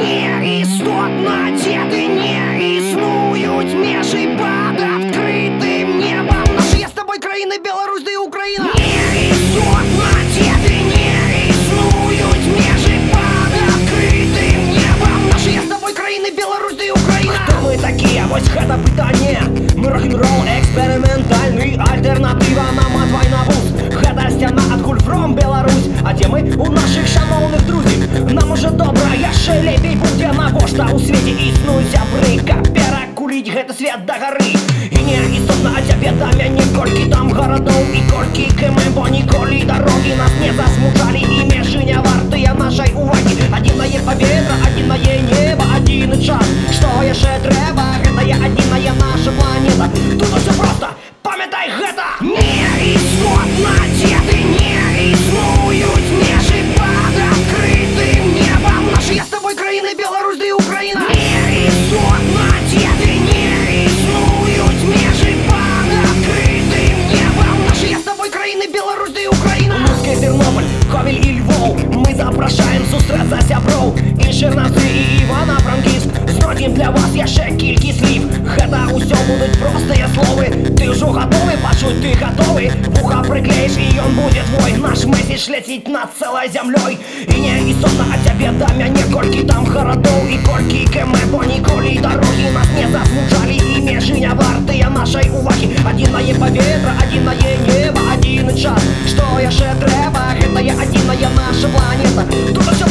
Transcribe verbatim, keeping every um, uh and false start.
Неістотно діти не існують межі під відкритим небом. Наші є з тобою країни Білорусь да і Україна. Неістотно діти не існують межі під відкритим небом. Наші є з тобою країни Білорусь да і Україна. Хто ми такі? Ось гэта питання. Ми рок-н-рол експериментальний, альтернатива нам ад вайна вуз. Гэта сцяна адкуль фром Беларусь. А дзе мы? У наших шановних друзів. Нам уже добра, яшчэ лепей будзе. Навошта ў свеце існуюць сябры, каб перакуліць гэты свет да гары. І не істотна ад цябе да мяне, колькі там гарадоў і колькі км, бо ніколі дарогі нас не засмучалі і межы не вартыя нашай увагі. Адзінае паветра, адзінае неба, адзіны час. Што яшчэ трэба? Гэта я адзіная наша планета. Тут усё проста, памятай гэта! Неістотна діти не існують межі під відкритим небом. Наші є з тобою країни Білорусь да і Україна. Неістотно діти не існують межі під відкритим небом. Наші є з тобою країни Білорусь да і Україна. Луцький, Тернопіль, Ковель і Львов. Ми запрашаем сустрэцца сяброў. І Чернівці, і Івано-Франківськ. Знойдзем для вас яшчэ кількі слів. Гэта ўсё будуць простыя словы. Ты ўжо гатовы пачуць, ты гатовы. Вуха прыклеіш і ён будзе твой. Наш месседж ляціць над цэлай зямлёй. І не істотна ад цябе да мяне, колькі там гарадоў і колькі км, бо ніколі дарогі нас не засмучалі і межы не вартыя нашай увагі. Адзінае паветра, адзінае неба, адзіны час. Што яшчэ трэба? Гэта я адзіная наша планета. Тут усё